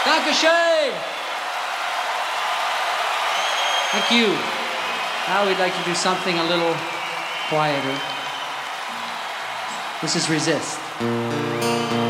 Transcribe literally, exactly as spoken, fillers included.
Dankeschön. Thank you. Now we'd like to do something a little quieter. This is Resist.